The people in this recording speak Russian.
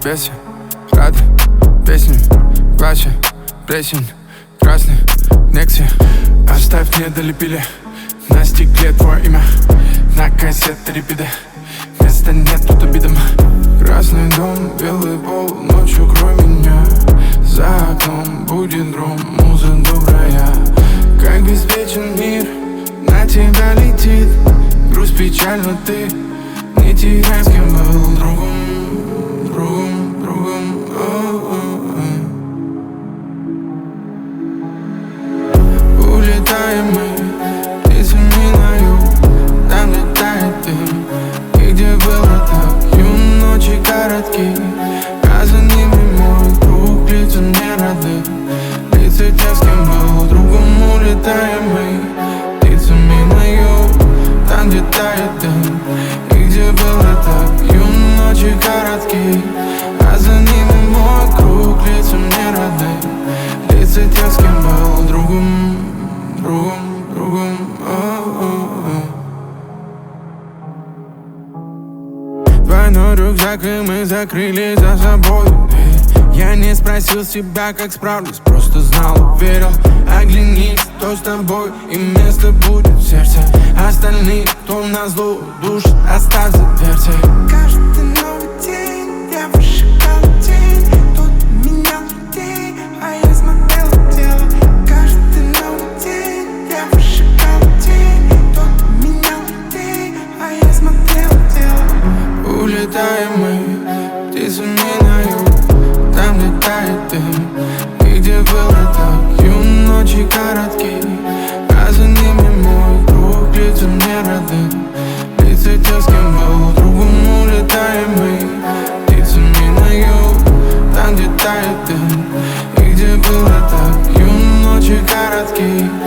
весе, рады песни, плача, плесень, красный Некси. Оставь, не долепили на стекле твое имя, на кассеты репиды, места нет тут обидам. Красный дом, белый пол, ночью крой меня. За окном будет гром, муза добрая. Как беспечен мир, на тебя летит грусть, печаль, но ты не теряй, с кем был другом. Улетаем мы птицами на юг, там, где тает дым, и где было так юн, ночи короткие, а за ними мой круг, лица мне рады, лица тех, с кем был другом. Улетаем мы птицами на юг, там, где тает дым, и где было так юн, ночи короткие, а за ними мой круг, лица мне рады, лица тех, с кем был другом. Двойной рюкзак, и мы закрыли за собой дверь. Я не спросил себя, как справлюсь, просто знал, верил. Оглянись, кто с тобой, и место будет в сердце. Остальные, кто назло душит, оставь за дверцей. Каждый новый день я выжигал тень. Кто-то менял людей, а я смотрел в тело. Каждый новый день я выжигал тень. Кто-то менял людей, а я смотрел в тело. Улетаем мы птицами на юг, там, где тает дым, и где было так юн, ночи короткие, а за ними мой круг, лица мне рады, лица тех, с кем был другом. Улетаем мы птицами на юг, там, где тает дым, и где было так юн, ночи короткие,